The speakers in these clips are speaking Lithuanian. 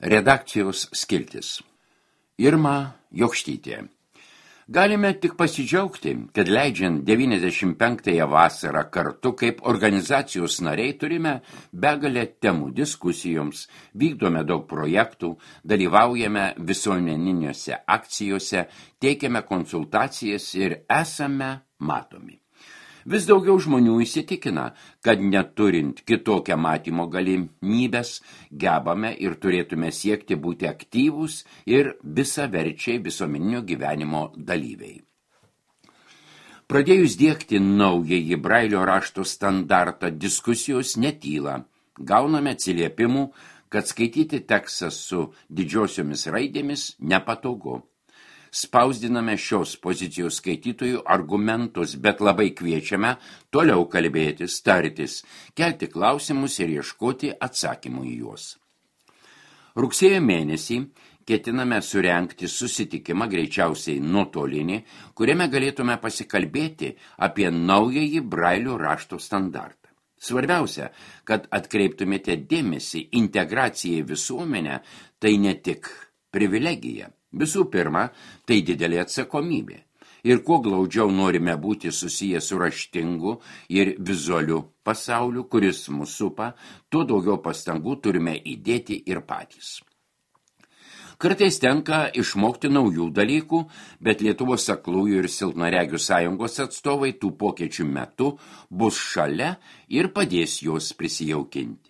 Redakcijos skiltis. Irma Jokštytė. Galime tik pasidžiaugti, kad leidžiant 95-ąją vasarą kartu kaip organizacijos nariai turime begalę temų diskusijoms, vykdome daug projektų, dalyvaujame visuomeniniuose akcijose, teikiame konsultacijas ir esame matomi. Vis daugiau žmonių įsitikina, kad neturint kitokią matymo galimybės, gebame ir turėtume siekti būti aktyvūs ir visaverčiai visuomeninio gyvenimo dalyviai. Pradėjus diegti naująjį Brailio rašto standartą, diskusijos netyla. Gauname atsiliepimų, kad skaityti tekstą su didžiosiomis raidėmis nepatogu. Spausdiname šios pozicijos skaitytojų argumentus, bet labai kviečiame toliau kalbėtis, tartis, kelti klausimus ir ieškoti atsakymų į juos. Rugsėjo mėnesį ketiname surengti susitikimą, greičiausiai nuotolinį, kuriame galėtume pasikalbėti apie naująjį Brailio rašto standartą. Svarbiausia, kad atkreiptumėte dėmesį, integracija į visuomenę tai ne tik privilegija. Visų pirma, tai didelė atsakomybė. Ir kuo glaudžiau norime būti susiję su raštingu ir vizualiu pasauliu, kuris mus supa, tuo daugiau pastangų turime įdėti ir patys. Kartais tenka išmokti naujų dalykų, bet Lietuvos aklųjų ir silpnaregių sąjungos atstovai tų pokyčių metu bus šalia ir padės juos prisijaukinti.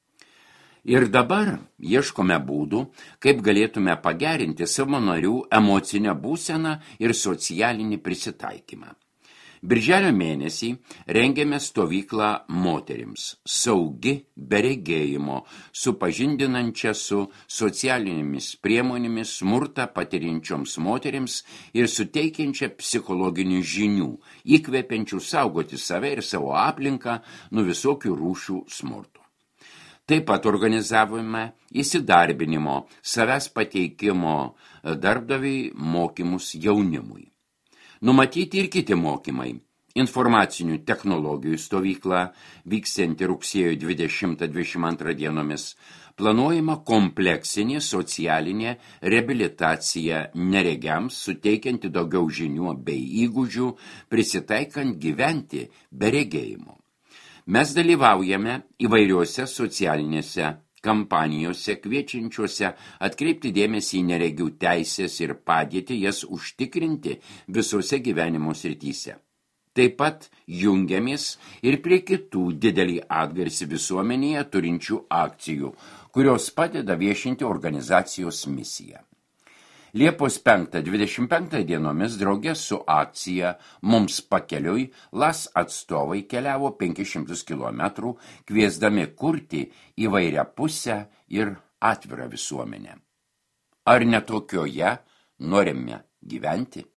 Ir dabar ieškome būdų, kaip galėtume pagerinti savo narių emocinę būseną ir socialinį prisitaikymą. Birželio mėnesį rengėme stovyklą moterims, saugi be regėjimo, supažindinančią su socialinėmis priemonėmis smurtą patiriančioms moterims ir suteikiančią psichologinių žinių, įkvepiančių saugoti save ir savo aplinką nuo visokių rūšių smurto. Taip pat organizavome įsidarbinimo, savęs pateikimo darbdaviai mokymus jaunimui. Numatyti ir kiti mokymai. Informacinių technologijų stovykla vyksianti rugsėjo 20-22 dienomis. Planuojama kompleksinė socialinė reabilitacija neregiams, suteikianti daugiau žinių bei įgūdžių, prisitaikant gyventi be regėjimo. Mes dalyvaujame įvairiuose socialinėse kampanijose, kviečiančiuose atkreipti dėmesį į neregių teisės ir padėti jas užtikrinti visose gyvenimo srityse. Taip pat jungiamės ir prie kitų didelį atgarsį visuomenėje turinčių akcijų, kurios padeda viešinti organizacijos misiją. Liepos 5-25 dienomis drauge su akcija Mums pakeliui LAS atstovai keliavo 500 km, kviesdami kurti įvairiapusę ir atvirą visuomenę. Ar ne tokioje norime gyventi?